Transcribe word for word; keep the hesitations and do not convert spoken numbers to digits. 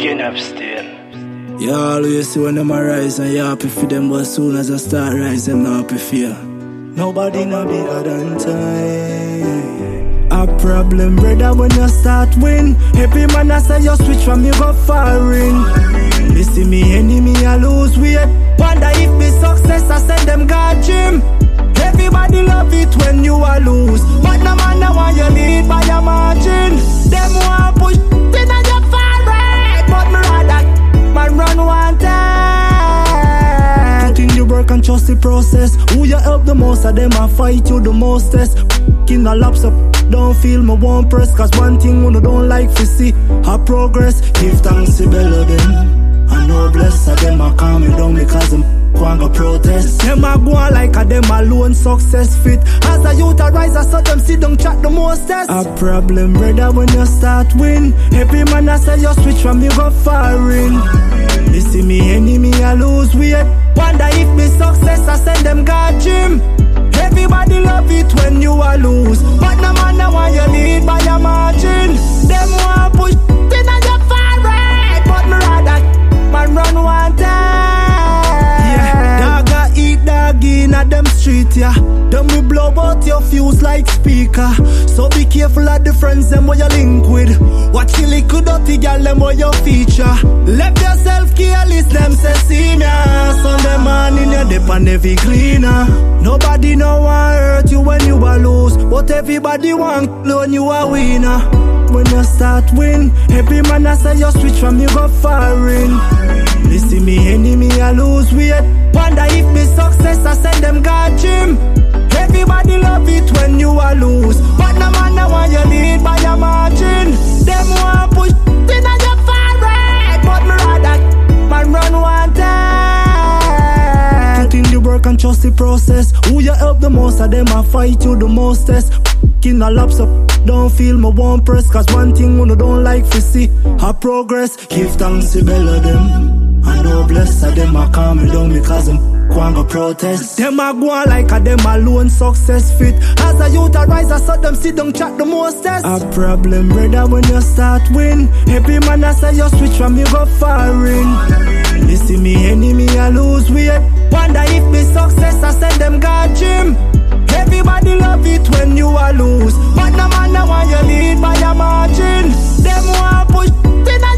Again abstain. You always see when them arise and you happy for them, but as soon as I start rise, them not happy for you. Nobody no bigger than time. A problem, brother, when you start win. Every man I say you switch from you go foreign. They see me enemy, I lose weight. Wonder if me success, I send them God gym. Everybody love it when you are lose, but no man no want you lead by your margin. Them want push in on your forehead, but me rather man run one time. Put in the work and trust the process. Who you help the most of them I fight you the mostest. In a laps up, don't feel me won't press. Cause one thing when you don't like to see her progress. Give thanks to below them. I know bless of them I calm me down because them go protest. Them a go like a them alone success fit. As a youth a rise, I saw them sit down chat the mostest. A problem, brother, when you start win. Every man I say you switch from you go foreign. They see me enemy, I lose weight. Wonder if me success, I send them God gym. Everybody love it when you are lose, but no man no want you lead by your margin. Them want push in on your forehead, but me rather man run one time. Yeah, dog eat dog in a them street, yeah. Then we blow out your fuse like speaker. So be careful of the friends them where you link with. Watch you liquid dirty girl them where you feature. Left yourself careless, them say see me. Sunday morning you dip on every cleaner. Nobody no want hurt you when you are lose, but everybody want when you are winner. When you start win, every man I say you switch from you go foreign. They see me enemy, I lose weight. Wonder if me success, I send them God gym. Everybody love it when you are lose, but no man no want you lead by your margin. Them want push in on your forehead, but me rather man run one time. Put in the work and trust the process. Who you help the most of them I fight you the mostest. In a laps up, don't feel me won't press. Cause one thing when you don't like to see her progress. Give thanks to below them. I know bless of them I calm me down because them go protest. Them a go like a them alone success fit. As a youth a rise, I saw them sit down chat the mostest. A problem, brother, when you start win. Every man I say you switch from you go foreign. They see me enemy, I lose weight. Wonder if me success, I send them God gym. Everybody love it when you are lose, but no man no want you lead by your margin. Them want push in